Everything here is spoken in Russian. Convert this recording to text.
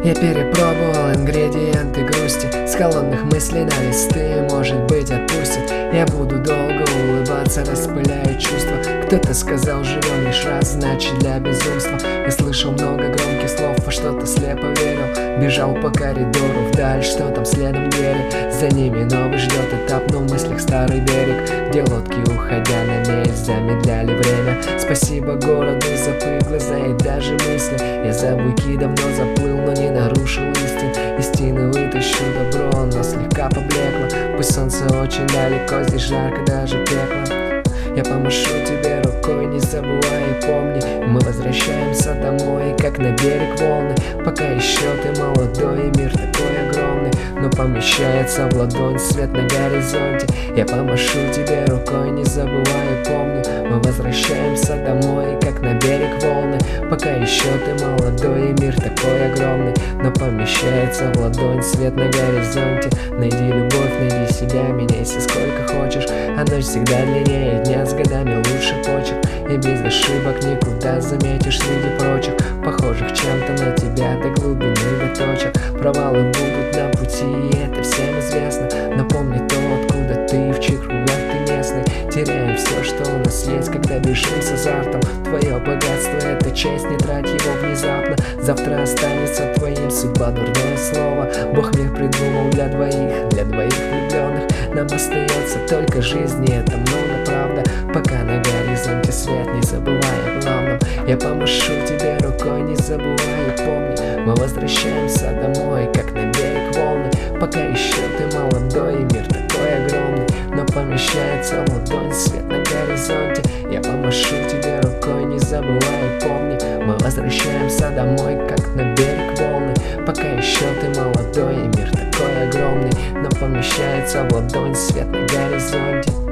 Я перепробовал ингредиенты грусти, с холодных мыслей на листы, может быть, отпустит. Я буду долго улыбаться, распыляя чувства. Кто-то сказал, живем лишь раз, значит для безумства. Я слышал много громких слов, во что-то слепо верил. Бежал по коридору вдаль, что там следом двери. За ними новый ждет этап, но в мыслях старый берег, где лодки, уходя на мель, замедляли время. Спасибо городу за пыль, глаза и даже мысли. Я за буйки давно заплыл, но не нарушил истин. Истины вытащу добро, но слегка поблекло. Пусть солнце очень далеко, здесь жарко, даже пекло. Я помашу тебе рукой, не забывай и помни, мы возвращаемся домой, как на берег волны. Пока еще ты молодой, и мир такой огромный, но помещается в ладонь свет на горизонте. Я помашу тебе рукой, не забывай и помни, мы возвращаемся домой, как на берег волны. Пока еще ты молодой, и мир такой огромный, но помещается в ладонь свет на горизонте. Найди любовь, найди себя, меняйся сколько хочешь, а ночь всегда длиннее дня, с годами лучше почерк. И без ошибок никуда заметишь среди прочих, похожих чем-то на тебя до глубины, до точек. Провалы будут на пути, и это всем известно, но помни то, откуда ты, в чьих кругах ты местный. Теряем все, что у нас есть, когда бежим с азартом. Твое богатство — это честь, не трать его внезапно. Завтра останется твоим судьба, дурное слово. Бог мир придумал для двоих влюбленных. Нам остается только жизнь, и это много, правда. Пока на горизонте свет, не забывай о главном. Я помашу тебе рукой, не забывай и помни, мы возвращаемся домой, как на берег волны. Пока еще ты молодой, и мир такой огромный, но помещается в ладонь свет на горизонте. Я помашу тебе рукой, не забывай и помни, мы возвращаемся домой, как на берег волны. Пока еще ты молодой, и мир такой огромный, но помещается в ладонь свет на горизонте.